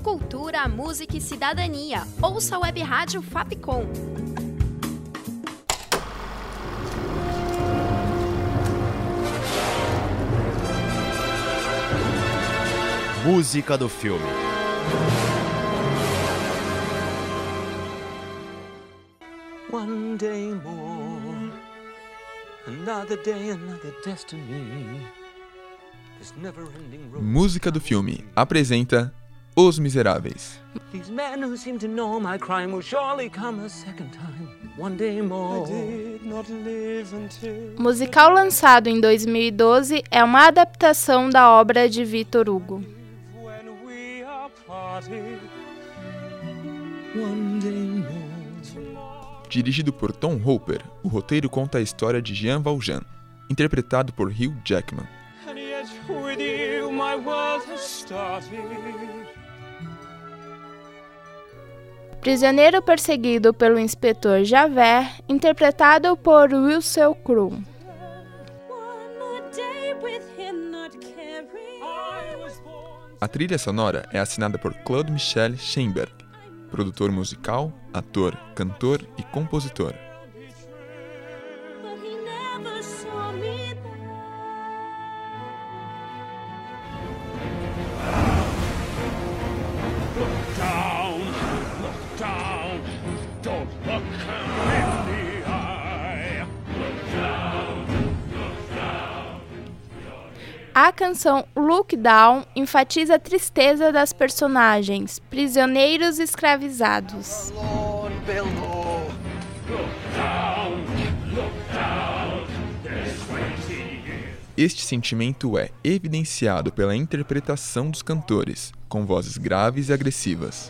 Cultura, música e cidadania. Ouça a Web Rádio Fapcom. Música do filme. One day more, another day, another destiny. This never-ending road. Música do filme apresenta Os Miseráveis. These men who seem to know my crime will surely come a second time. One day more. I did not live until... Musical lançado em 2012, é uma adaptação da obra de Victor Hugo. When we are parted. One day more. Dirigido por Tom Hooper, o roteiro conta a história de Jean Valjean, interpretado por Hugh Jackman. And yet with you my world has started. Prisioneiro perseguido pelo inspetor Javert, interpretado por Russell Crowe. A trilha sonora é assinada por Claude Michel Scheinberg, produtor musical, ator, cantor e compositor. A canção Look Down enfatiza a tristeza das personagens, prisioneiros escravizados. Este sentimento é evidenciado pela interpretação dos cantores, com vozes graves e agressivas.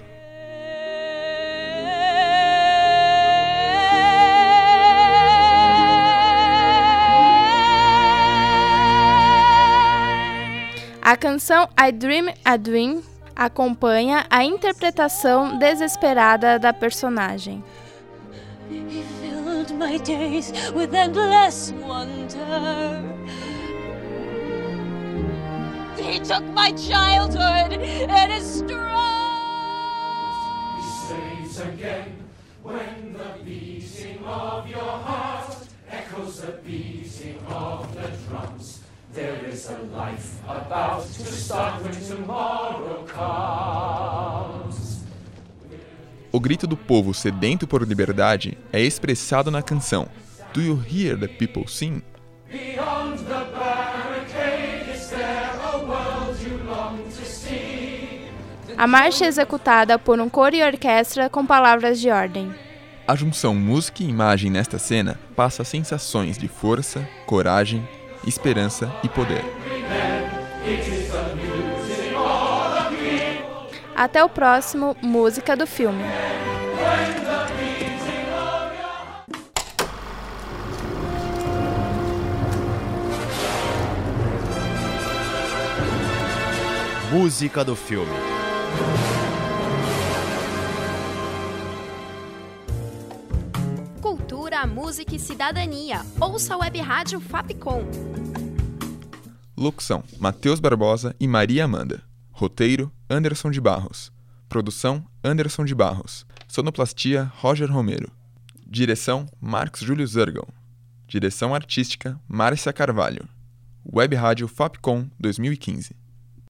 A canção I Dream a Dream acompanha a interpretação desesperada da personagem. He filled my days with endless wonder. He took my childhood and his He says again, when the beating of your heart echoes the beating of the drums. There is a life about to start when tomorrow comes. O grito do povo sedento por liberdade é expressado na canção Do You Hear the People Sing? Beyond the barricade, is there a world you long to see? A marcha é executada por um coro e orquestra com palavras de ordem. A junção música e imagem nesta cena passa sensações de força, coragem, esperança e poder. Até o próximo Música do Filme. Música do filme. Cultura, música e cidadania. Ouça a Web Rádio Fapcom. Locução: Matheus Barbosa e Maria Amanda. Roteiro: Anderson de Barros. Produção: Anderson de Barros. Sonoplastia: Roger Romero. Direção: Marcos Júlio Zergal. Direção artística: Márcia Carvalho. Web Rádio Fapcom 2015.